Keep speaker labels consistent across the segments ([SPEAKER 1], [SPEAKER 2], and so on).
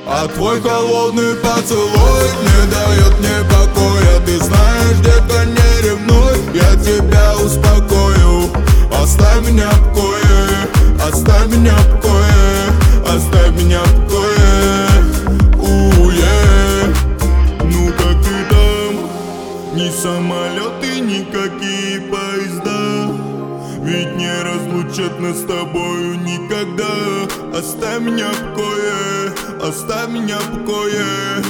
[SPEAKER 1] А твой холодный поцелуй не дает мне покоя. Ты знаешь, детка, не ревнуй, я тебя успокою. Оставь меня в покое, оставь меня в покое, оставь меня в покое. Ну как ты там? Ни самолеты, никакие поезда ведь не разлучат нас с тобою никогда. Оставь меня в покое, оставь меня в покое.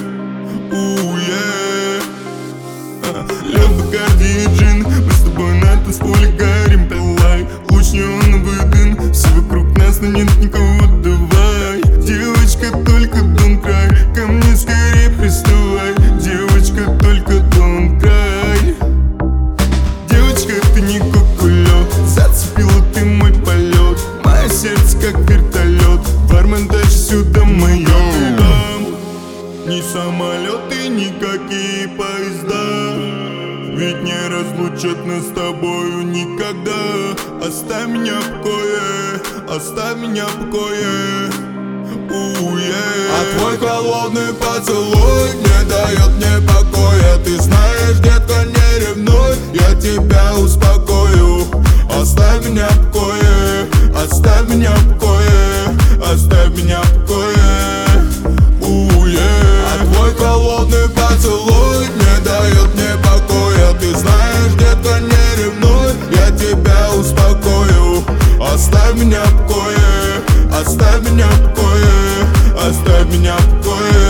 [SPEAKER 1] Лед, Бакарди и джин, мы с тобой на танцполе горим, пылай. Луч неоновый дым, все вокруг нас, но нет никого, давай. Девочка, только don't cry, ко мне скорее приставай. Девочка, только don't cry. Девочка, ты не кукулёт, зацепила ты мой полет. Мое сердце как вертолет, бармен, дальше сюда моё. Ни самолеты, никакие поезда ведь не разлучат нас с тобою никогда. Оставь меня в покое, оставь меня в покое. А твой холодный поцелуй не дает мне покоя. Ты знаешь, детка, не ревнуй, я тебя успокою. Оставь меня в покое, оставь меня в покое, оставь меня в покое. А твой холодный поцелуй не дает мне покоя. Ты знаешь, детка, не ревнуй, я тебя успокою. Оставь меня в покое, оставь меня в покое, оставь меня в покое.